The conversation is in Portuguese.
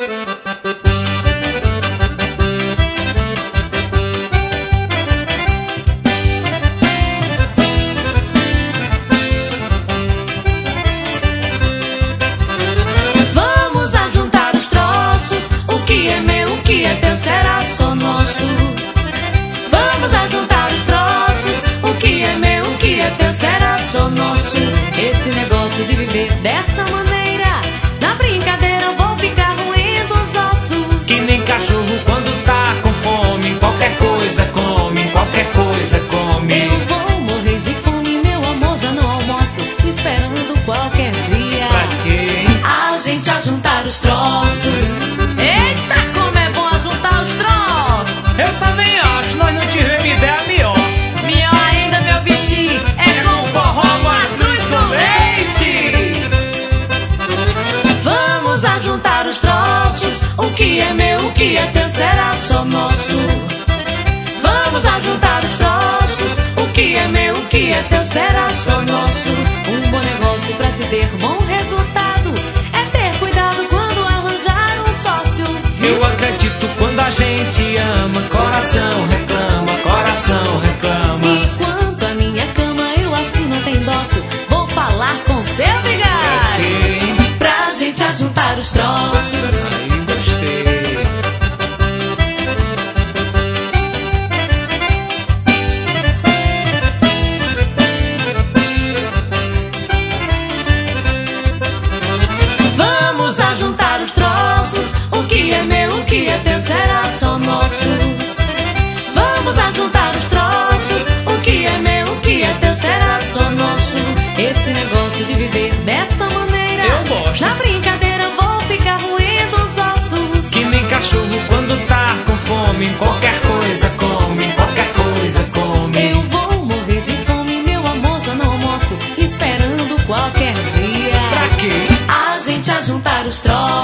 Vamos a juntar os troços, o que é meu, o que é teu será só nosso. Vamos a juntar os troços, o que é meu, o que é teu será só nosso. Esse negócio de viver dessa maneira, na brincadeira eu vou ficar roendo os ossos. Que nem cachorro quando tá com fome, qualquer coisa come, qualquer coisa come. Eu vou morrer de fome, meu amor, já não almoço, esperando qualquer dia. Pra quê? A gente a juntar os troços. Eita, como é bom ajuntar os troços. Eu também acho, nós não tivemos ideia melhor. Melhor ainda, meu bichinho, é com forró, mastruz com leite. Vamos a juntar os troços, o que é meu, o que é teu será só nosso. Vamos a juntar os troços, o que é meu, o que é teu será só nosso. Um bom negócio pra se ter bom resultado é ter cuidado quando arranjar um sócio. Eu acredito quando a gente ama, coração reclama, coração reclama. E quanto à minha cama, eu assim não tenho dócil, vou falar com seu vigário pra gente ajuntar os troços. Aí gostei. Vamos a juntar os troços, o que é meu, o que é teu será só nosso. Vamos a juntar os troços, o que é meu, o que é teu será só nosso. Esse negócio de viver dessa maneira, Eu gosto. na brincadeira vou ficar roendo os ossos. Que nem cachorro quando tá com fome, qualquer coisa come, qualquer coisa come. Eu vou morrer de fome, meu amor, já não almoço, esperando qualquer dia. Pra quê? A gente a juntar os troços.